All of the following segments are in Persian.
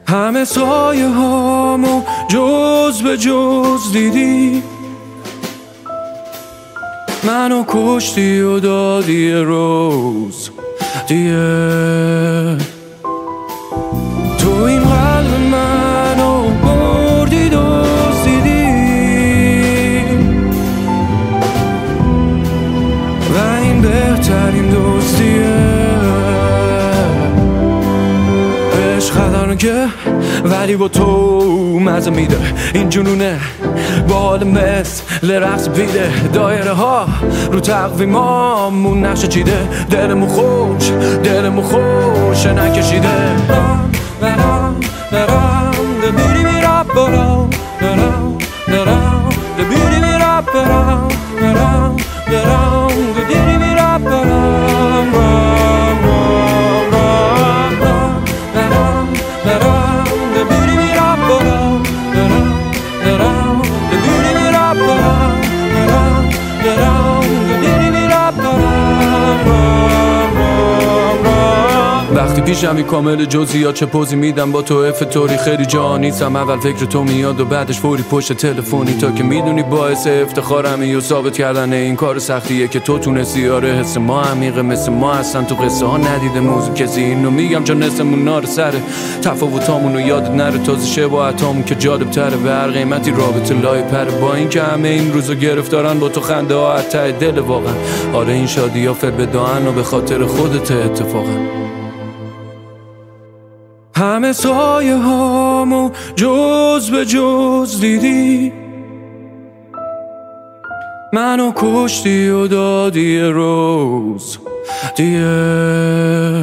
همه سایه هامو جز به جز دیدی، منو کشتی و دادی روز دیگه. تو این قلب منو بردی دزدیدی و این بهترین دزدیه. عشق خطرناکه ولی با تو مزه میده، این جنونه با حال مثل رقص پیده. دایره ها رو تقویمامون نقشه چیده، دلمون خوش نکشیده. برام ده بیری میرا برام ده بیری میرا برام ده بیری میرا برام ده بیری میرا برام ده بیری میرا برام ده بیری میرا برام. وقتی پیشمی کامل جزئیات چه پوزی میدم با تو فطوری، خیلی جا نیستم. اول فکر تو میاد و بعدش فوری پشت تلفنی، تا که میدونی باعث افتخارمی و ثابت کردن این کار سختیه که تو تونستی. آره حس ما عمیقه مثل ما هستن تو قصه ها ندیده موضوع کسی. اینو میگم چون نسمون نار سره تفاوتامونو یادت نره، تازه شباهتامون که جالب تره به هر قیمتی رابطه لای پره. با این که همه این روزا گرفتارن با تو خنده ها از ته دل واقعا. آره این شادی ها فبداهن و به خاطر خودت اتفاقا. همه سایه هامو جز به جز دیدی، منو کشتی و دادی روز دیگه.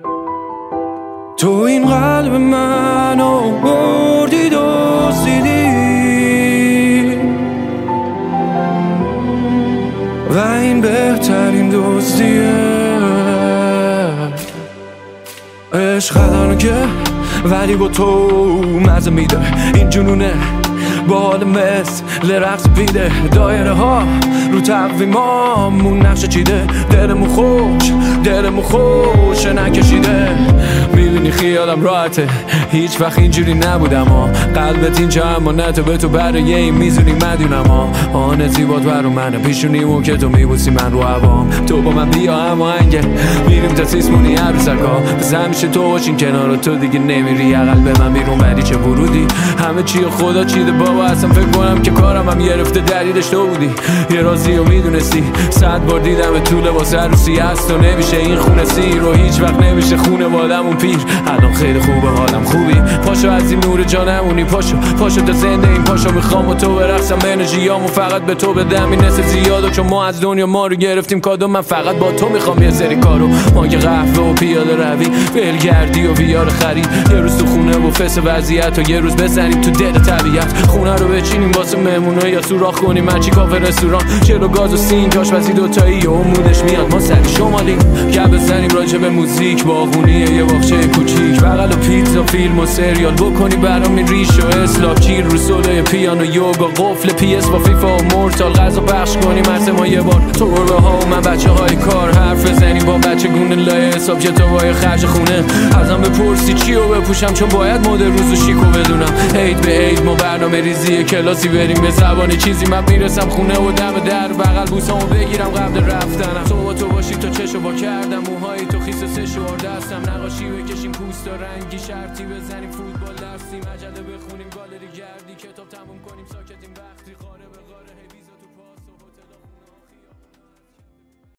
تو این قلب منو بردی دزدیدی و این بهترین دزدیه. عشق خطرناکه ولی با تو مزه میده، این جنونه با حال مثل رقص پیده. دایره ها رو تقویمامون نقشه چیده، دلمون خوش نکشیده. میدونی خیالم راحته هیچ وقت اینجوری نبودم ها، قلبت اینجا امانته به تو برای این میزونی مدونم ها. آن زیبات برو منه پیشونیمون که تو میبوسی من رو عوام. تو با من بیا اما انگه میریم تا سیسمونی عروسکا، بس همیشه تو باشین کنار تو دیگه نمیری اقل به من بیرون. ولی چه ورودی همه چی خدا چیده بابا، اصلا فکر کنم که کارم هم گرفته دلیلش تو بودی. یه رازی رو میدونستی 100 بار دیدم تو لباس عروسی هست و نمیشه این خونه سیر و هیچ وقت نمیشه خونه وادمون پیر. الان خیلی خوبه حالم خوبی، پاشو از این نور جانمونی، پاشو تا زنده این پاشو میخوام و تو برقصم انرژیامو فقط به تو بدم. این نسل زیاده چون ما از دنیا ما رو گرفتیم کادو، من فقط با تو میخوام یه سری کارو. ما که قهوه و پیاده روی ولگردی و بیار خرید، یه روز تو خونه و فس وضعیت و یه روز بزنیم تو دل طبیعت. خونه رو بچینیم واسه مهمونا یا سوراخ کنیم مچی کافه رستوران، چلو گاز و سین آشپزی دوتایی و مودش میاد. ما سر شمالی که بزنیم راجع به موزیک، باغونیه یه باغچه کوچیک، بغل و پیتزا فیلم و سریال بکنی برام این ریش و اسلاک، کیر رو سولای پیانو یوگا قفل پی اس با فیفا و مورتال، غذا پخش کنیم هر ما یه بار تو گربه ها و من بچه های کار، حرف بزنیم با بچه گونه لای حساب کتابای خرج خونه. ازم بپرسی چی رو بپوشم چون باید مد روز و شیکو بدونم. عید به عید ما برنامه ریزی کلاسی بریم به زبان چیزی، من میرسم خونه و دم در بغل بوسامو بگیرم قبل رفتنم. تو با تو باشی تو چشو با کردم موهای تو خیس سه شوار دستم، نقاشی بکشیم پوست و رنگی، شرطی بزنیم فوتبال درسیم، مجله بخونیم گالری گردی، کتاب تموم کنیم ساکتیم.